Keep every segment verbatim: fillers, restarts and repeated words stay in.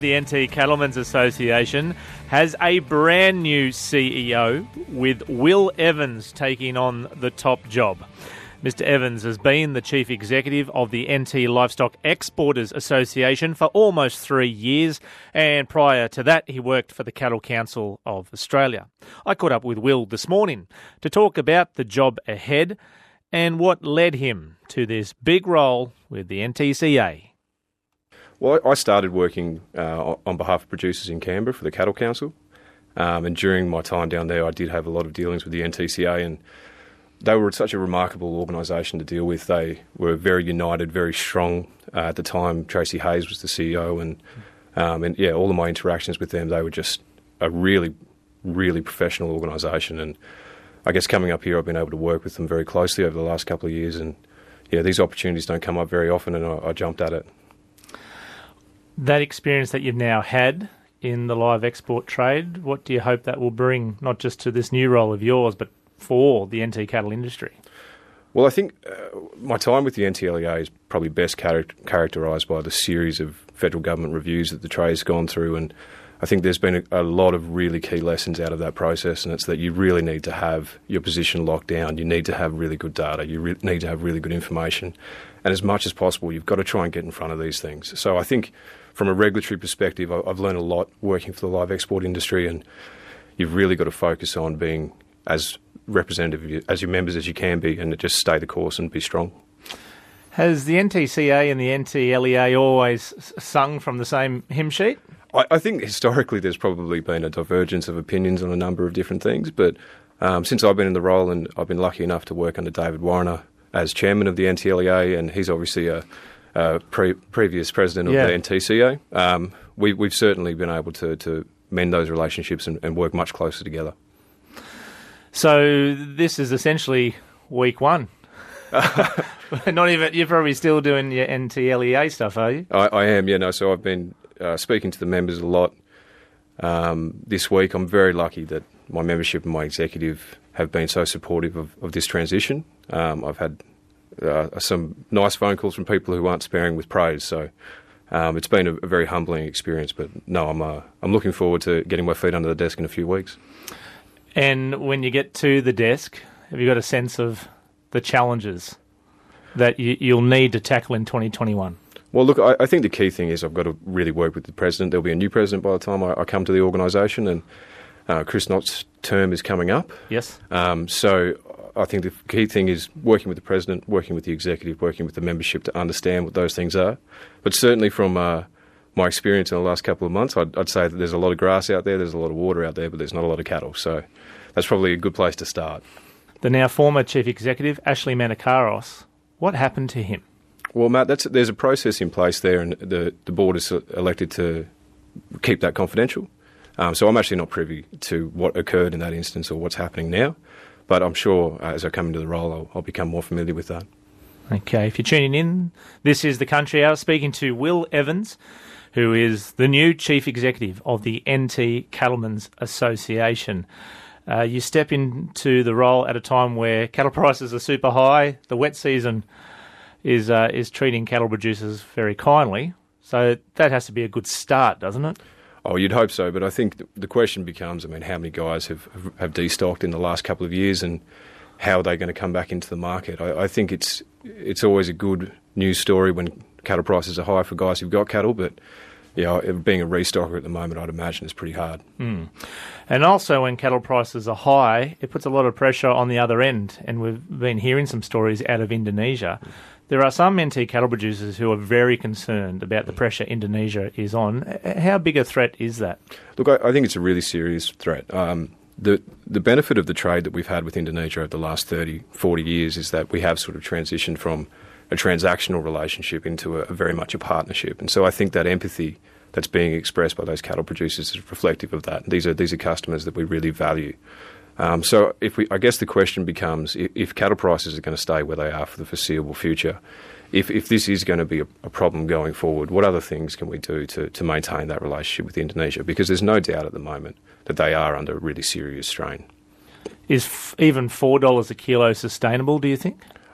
The N T Cattlemen's Association has a brand new C E O, with Will Evans taking on the top job. Mister Evans has been the Chief Executive of the N T Livestock Exporters Association for almost three years, and prior to that he worked for the Cattle Council of Australia. I caught up with Will this morning to talk about the job ahead and what led him to this big role with the N T C A. Well, I started working uh, on behalf of producers in Canberra for the Cattle Council, um, and during my time down there I did have a lot of dealings with the N T C A, and they were such a remarkable organisation to deal with. They were very united, very strong. Uh, at the time, Tracy Hayes was the C E O, and um, and yeah, all of my interactions with them, they were just a really, really professional organisation. And I guess coming up here, I've been able to work with them very closely over the last couple of years, and yeah, these opportunities don't come up very often, and I, I jumped at it. That experience that you've now had in the live export trade, what do you hope that will bring, not just to this new role of yours, but for the N T cattle industry? Well, I think uh, my time with the N T L E A is probably best char- characterised by the series of federal government reviews that the trade's gone through, and I think there's been a, a lot of really key lessons out of that process, and it's that you really need to have your position locked down. You need to have really good data. You re- need to have really good information, and as much as possible, you've got to try and get in front of these things. So I think from a regulatory perspective, I've learned a lot working for the live export industry, and you've really got to focus on being as representative as your members as you can be, and just stay the course and be strong. Has the N T C A and the N T L E A always sung from the same hymn sheet? I, I think historically there's probably been a divergence of opinions on a number of different things, but um, since I've been in the role, and I've been lucky enough to work under David Warner as chairman of the N T L E A, and he's obviously a Uh, pre- previous president of yeah. the N T C A, um, we, we've certainly been able to, to mend those relationships and, and work much closer together. So this is essentially week one. Not even, you're probably still doing your N T L E A stuff, are you? I, I am, yeah. No, so I've been uh, speaking to the members a lot um, this week. I'm very lucky that my membership and my executive have been so supportive of, of this transition. Um, I've had Uh, some nice phone calls from people who aren't sparing with praise. So um, it's been a, a very humbling experience. But no, I'm uh, I'm looking forward to getting my feet under the desk in a few weeks. And when you get to the desk, have you got a sense of the challenges that you, you'll need to tackle in twenty twenty-one? Well, look, I, I think the key thing is I've got to really work with the president. There'll be a new president by the time I, I come to the organisation, and uh, Chris Knott's term is coming up. Yes. Um, so I think the key thing is working with the president, working with the executive, working with the membership to understand what those things are. But certainly from uh, my experience in the last couple of months, I'd, I'd say that there's a lot of grass out there, there's a lot of water out there, but there's not a lot of cattle. So that's probably a good place to start. The now former chief executive, Ashley Manakaros, what happened to him? Well, Matt, that's, there's a process in place there, and the, the board has elected to keep that confidential. Um, so I'm actually not privy to what occurred in that instance or what's happening now. But I'm sure uh, as I come into the role, I'll, I'll become more familiar with that. Okay, if you're tuning in, this is The Country Hour, speaking to Will Evans, who is the new Chief Executive of the N T Cattlemen's Association. Uh, you step into the role at a time where cattle prices are super high. The wet season is uh, is treating cattle producers very kindly. So that has to be a good start, doesn't it? Oh, you'd hope so, but I think the question becomes, I mean, how many guys have, have destocked in the last couple of years, and how are they going to come back into the market? I, I think it's it's always a good news story when cattle prices are high for guys who've got cattle, but yeah, being a restocker at the moment, I'd imagine it's pretty hard. Mm. And also when cattle prices are high, it puts a lot of pressure on the other end, and we've been hearing some stories out of Indonesia. Mm. There are some N T cattle producers who are very concerned about the pressure Indonesia is on. How big a threat is that? Look, I, I think it's a really serious threat. Um, the the benefit of the trade that we've had with Indonesia over the last thirty, forty years is that we have sort of transitioned from a transactional relationship into a, a very much a partnership. And so I think that empathy that's being expressed by those cattle producers is reflective of that. These are these are customers that we really value. Um, so if we, I guess the question becomes, if, if cattle prices are going to stay where they are for the foreseeable future, if, if this is going to be a, a problem going forward, what other things can we do to, to maintain that relationship with Indonesia? Because there's no doubt at the moment that they are under a really serious strain. Is f- even four dollars a kilo sustainable, do you think?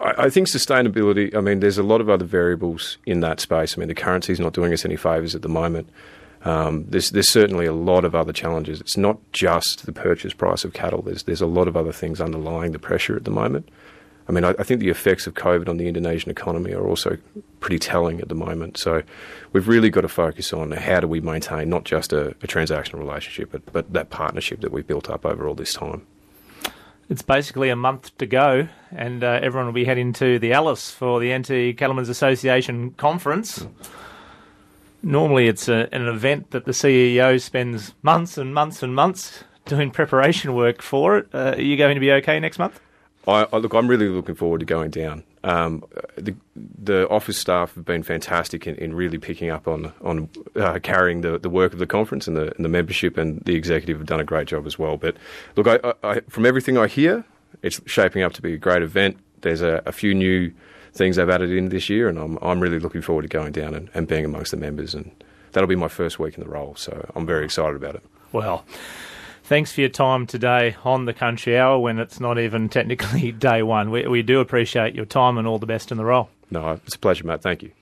I, I think sustainability, I mean, there's a lot of other variables in that space. I mean, the currency's not doing us any favours at the moment. Um, there's, there's certainly a lot of other challenges. It's not just the purchase price of cattle. There's, there's a lot of other things underlying the pressure at the moment. I mean, I, I think the effects of COVID on the Indonesian economy are also pretty telling at the moment. So we've really got to focus on how do we maintain not just a, a transactional relationship, but, but that partnership that we've built up over all this time. It's basically a month to go, and uh, everyone will be heading to the Alice for the Anti-Cattlemen's Association conference. Normally it's a, an event that the C E O spends months and months and months doing preparation work for it. Uh, are you going to be okay next month? I, I look, I'm really looking forward to going down. Um, the, the office staff have been fantastic in, in really picking up on on uh, carrying the, the work of the conference, and the, and the membership and the executive have done a great job as well. But look, I, I, from everything I hear, it's shaping up to be a great event. There's a, a few new things they've added in this year, and I'm I'm really looking forward to going down and, and being amongst the members, and that'll be my first week in the role, so I'm very excited about it. Well, thanks for your time today on the Country Hour when it's not even technically day one. We, we do appreciate your time and all the best in the role. No, it's a pleasure, Matt. Thank you.